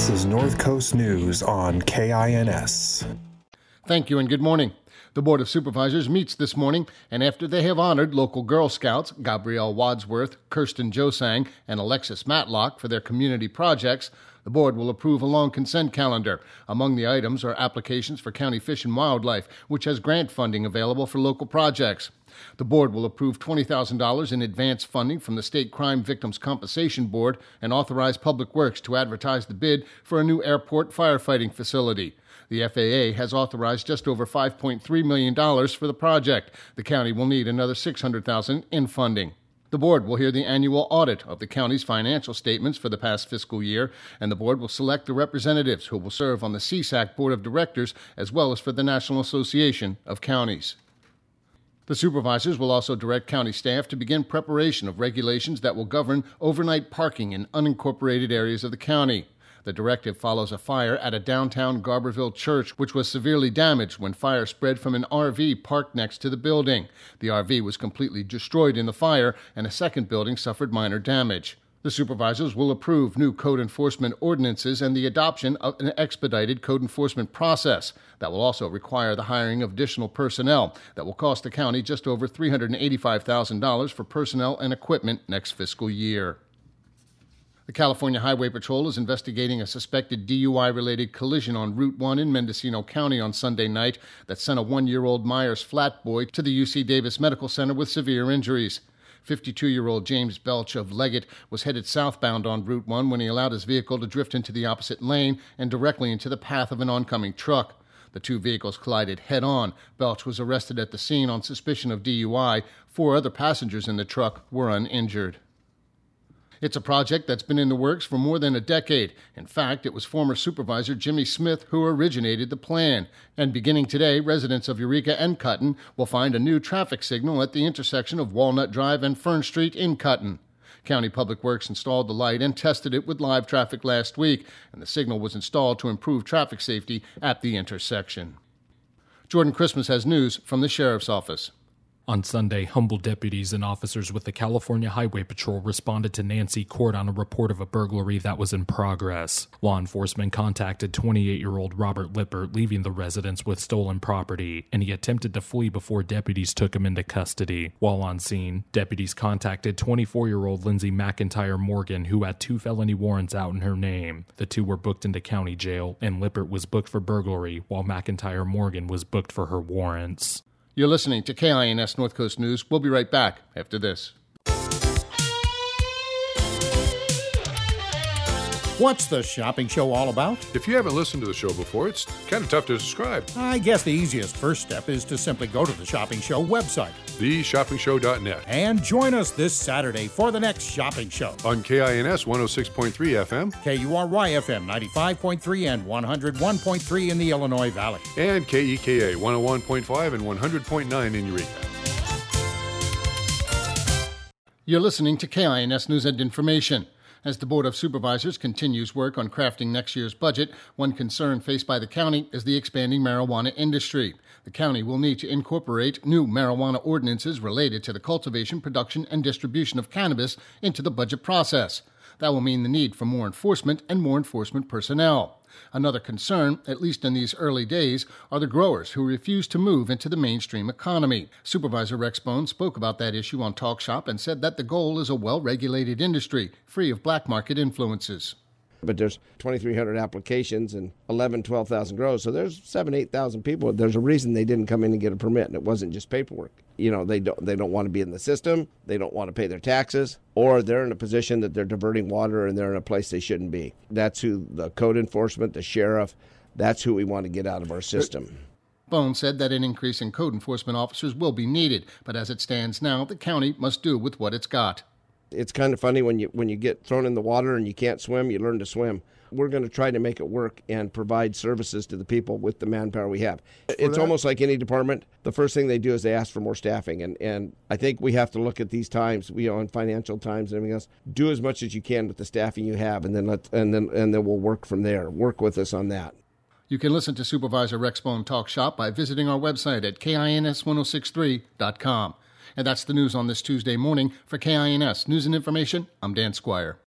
This is North Coast News on KINS. Thank you and good morning. The Board of Supervisors meets this morning, and after they have honored local Girl Scouts Gabrielle Wadsworth, Kirsten Josang, and Alexis Matlock for their community projects, the board will approve a long consent calendar. Among the items are applications for County Fish and Wildlife, which has grant funding available for local projects. The board will approve $20,000 in advance funding from the State Crime Victims Compensation Board and authorize Public Works to advertise the bid for a new airport firefighting facility. The FAA has authorized just over $5.3 million for the project. The county will need another $600,000 in funding. The board will hear the annual audit of the county's financial statements for the past fiscal year, and the board will select the representatives who will serve on the CSAC Board of Directors as well as for the National Association of Counties. The supervisors will also direct county staff to begin preparation of regulations that will govern overnight parking in unincorporated areas of the county. The directive follows a fire at a downtown Garberville church, which was severely damaged when fire spread from an RV parked next to the building. The RV was completely destroyed in the fire, and a second building suffered minor damage. The supervisors will approve new code enforcement ordinances and the adoption of an expedited code enforcement process that will also require the hiring of additional personnel that will cost the county just over $385,000 for personnel and equipment next fiscal year. The California Highway Patrol is investigating a suspected DUI-related collision on Route 1 in Mendocino County on Sunday night that sent a 1-year-old Myers flat boy to the UC Davis Medical Center with severe injuries. 52-year-old James Belch of Leggett was headed southbound on Route 1 when he allowed his vehicle to drift into the opposite lane and directly into the path of an oncoming truck. The two vehicles collided head-on. Belch was arrested at the scene on suspicion of DUI. 4 other passengers in the truck were uninjured. It's a project that's been in the works for more than a decade. In fact, it was former Supervisor Jimmy Smith who originated the plan. And beginning today, residents of Eureka and Cutton will find a new traffic signal at the intersection of Walnut Drive and Fern Street in Cutton. County Public Works installed the light and tested it with live traffic last week, and the signal was installed to improve traffic safety at the intersection. Jordan Christmas has news from the Sheriff's Office. On Sunday, Humble deputies and officers with the California Highway Patrol responded to Nancy Court on a report of a burglary that was in progress. Law enforcement contacted 28-year-old Robert Lippert leaving the residence with stolen property, and he attempted to flee before deputies took him into custody. While on scene, deputies contacted 24-year-old Lindsay McIntyre Morgan, who had 2 felony warrants out in her name. The two were booked into county jail, and Lippert was booked for burglary, while McIntyre Morgan was booked for her warrants. You're listening to KINS North Coast News. We'll be right back after this. What's the shopping show all about? If you haven't listened to the show before, it's kind of tough to describe. I guess the easiest first step is to simply go to the Shopping Show website. TheShoppingShow.net. And join us this Saturday for the next Shopping Show. On KINS 106.3 FM. KURY FM 95.3 and 101.3 in the Illinois Valley. And KEKA 101.5 and 100.9 in Eureka. You're listening to KINS News and Information. As the Board of Supervisors continues work on crafting next year's budget, one concern faced by the county is the expanding marijuana industry. The county will need to incorporate new marijuana ordinances related to the cultivation, production, and distribution of cannabis into the budget process. That will mean the need for more enforcement and more enforcement personnel. Another concern, at least in these early days, are the growers who refuse to move into the mainstream economy. Supervisor Rex Bone spoke about that issue on Talk Shop and said that the goal is a well-regulated industry, free of black market influences. But there's 2,300 applications and 12,000 grows, so there's 8,000 people. There's a reason they didn't come in and get a permit, and it wasn't just paperwork. You know, they don't want to be in the system, they don't want to pay their taxes, or they're in a position that they're diverting water and they're in a place they shouldn't be. That's who the code enforcement, the sheriff, that's who we want to get out of our system. Bone said that an increase in code enforcement officers will be needed, but as it stands now, the county must do with what it's got. It's kind of funny when you get thrown in the water and you can't swim, you learn to swim. We're going to try to make it work and provide services to the people with the manpower we have. It's almost like any department. The first thing they do is they ask for more staffing. And I think we have to look at these times, in financial times and everything else. Do as much as you can with the staffing you have, and then we'll work from there. Work with us on that. You can listen to Supervisor Rex Bone Talk Shop by visiting our website at KINS1063.com. And that's the news on this Tuesday morning. For KINS News and Information, I'm Dan Squire.